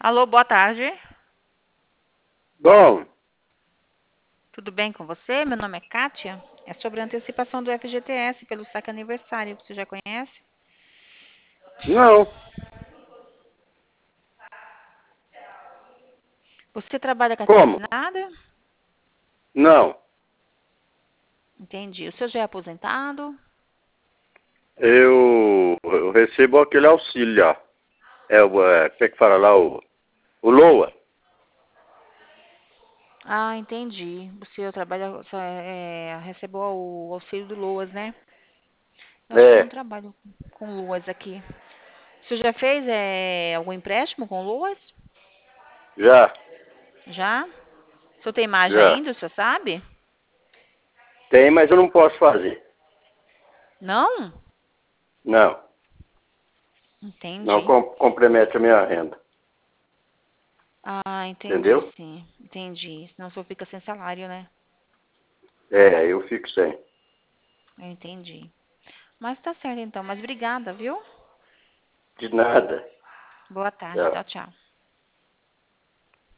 Alô, boa tarde. Bom, Tudo bem com você? Meu nome é Kátia. É sobre a antecipação do FGTS pelo saque aniversário. Você já conhece? não, Você trabalha carteira como? assinada? Não, Entendi. O senhor já é aposentado? eu recebo aquele auxílio lá. Como é que fala lá? O LOA. Ah, entendi. O senhor trabalha, recebeu o auxílio do LOAS, né? Eu acho que eu não É, trabalho com LOAS aqui. O senhor já fez algum empréstimo com LOAS? já, Já? O senhor tem imagem já. ainda, o senhor sabe? Tem, mas eu não posso fazer. Não? Não, não Entendi. compromete a minha renda. Ah, entendi, Entendeu? sim. Entendi. Senão o senhor fica sem salário, né? É, eu fico sem. Eu entendi. Mas tá certo então. Mas obrigada, viu? De nada. Boa tarde. Tchau. Tchau, tchau.